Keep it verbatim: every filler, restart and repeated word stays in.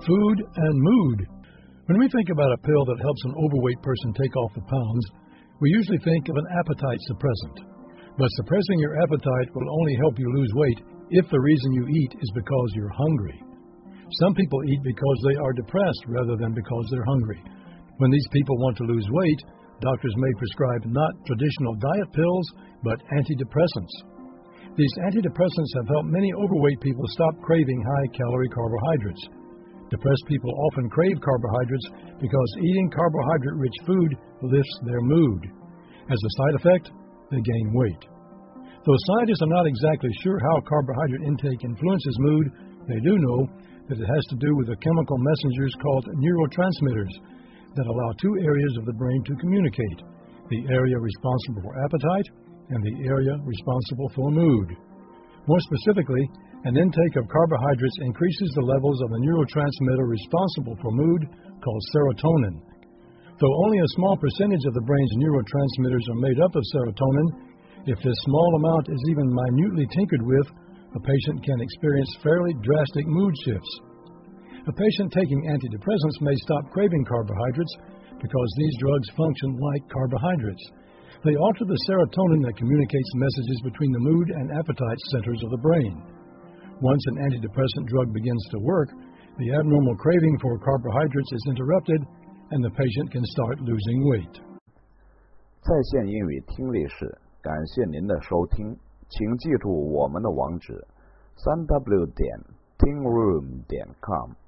food, and mood. When we think about a pill that helps an overweight person take off the pounds, we usually think of an appetite suppressant. But suppressing your appetite will only help you lose weight if the reason you eat is because you're hungry. Some people eat because they are depressed rather than because they're hungry. When these people want to lose weight, doctors may prescribe not traditional diet pills, but antidepressants. These antidepressants have helped many overweight people stop craving high-calorie carbohydrates. Depressed people often crave carbohydrates because eating carbohydrate-rich food lifts their mood. As a side effect, they gain weight. Though scientists are not exactly sure how carbohydrate intake influences mood, they do know that it has to do with the chemical messengers called neurotransmitters that allow two areas of the brain to communicate, the area responsible for appetite and the area responsible for mood. More specifically, an intake of carbohydrates increases the levels of the neurotransmitter responsible for mood called serotonin. Though only a small percentage of the brain's neurotransmitters are made up of serotonin, if this small amount is even minutely tinkered with, a patient can experience fairly drastic mood shifts. A patient taking antidepressants may stop craving carbohydrates because these drugs function like carbohydrates. They alter the serotonin that communicates messages between the mood and appetite centers of the brain. Once an antidepressant drug begins to work, the abnormal craving for carbohydrates is interrupted and the patient can start losing weight. 在线英语听力室，感谢您的收听，请记住我们的网址：三 w 点 tingroom 点 com。